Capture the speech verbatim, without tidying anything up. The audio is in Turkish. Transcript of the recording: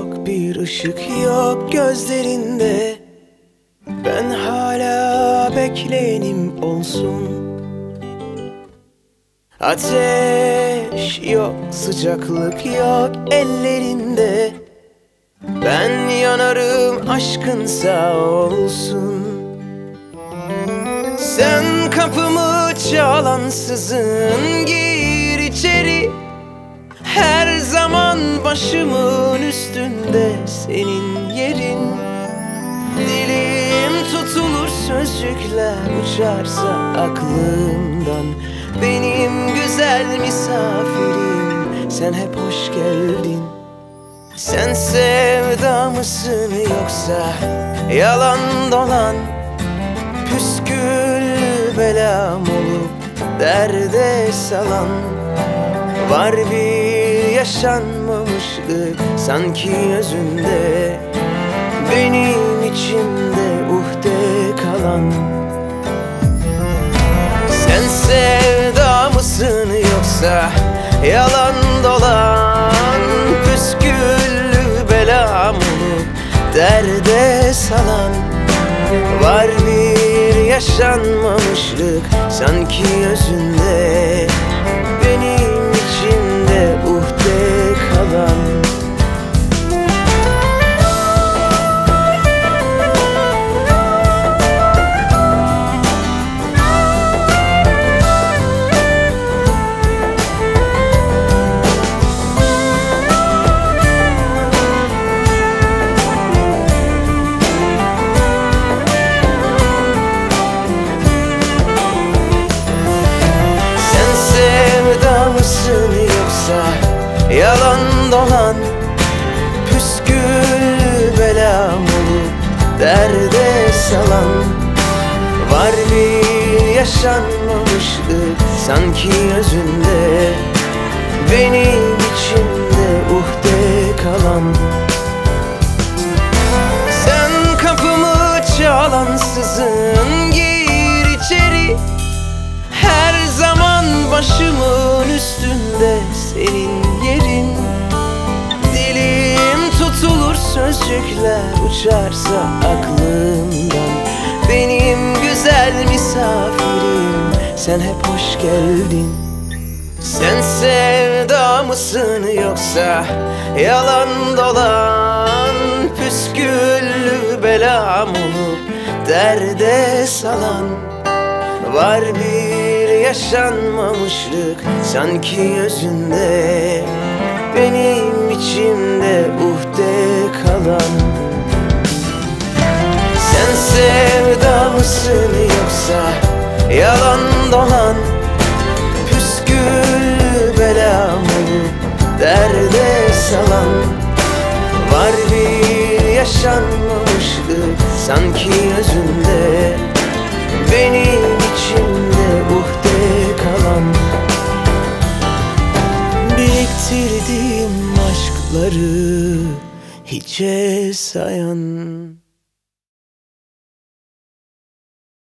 yok, bir ışık yok gözlerinde. Ben hala bekleyenim olsun. Ateş yok, sıcaklık yok ellerinde. Ben yanarım, aşkın sağ olsun. Sen kapımı çalansızın, gir içeri. Her zaman başımın üstünde senin yerin. Dilim tutulur, sözcükler uçarsa aklımdan. Benim güzel misafirim, sen hep hoş geldin. Sen sevda mısın yoksa yalan dolan, püsküllü belam olup derde salan? Var bir yaşanmamışlık sanki özünde, benim içimde uhde kalan. Sen sevda mısın yoksa yalan dolan, püsküllü belam olup derde salan? Var bir yaşanmamışlık sanki özünde, benim içimde uhde kalan. Yalan dolan, püsküllü belam olup derde salan? Var bir yaşanmamışlık sanki özünde, benim içimde uhde kalan. Sen kapımı çalansızın, gir içeri. Her zaman başımın üstünde senin yerin. Dilim tutulur, sözcükler uçarsa aklımdan. Benim güzel misafirim, sen hep hoş geldin. Sen sevda mısın yoksa yalan dolan, püsküllü belam olup derde salan? Var bir yaşanmamışlık sanki özünde, benim içimde uhde kalan. Sen sevda mısın yoksa yalan dolan, püsküllü belam olup derde salan? Var bir yaşanmamışlık sanki özünde, benim içimde uhde kalan. Biriktirdiğim aşkları hiçe sayan.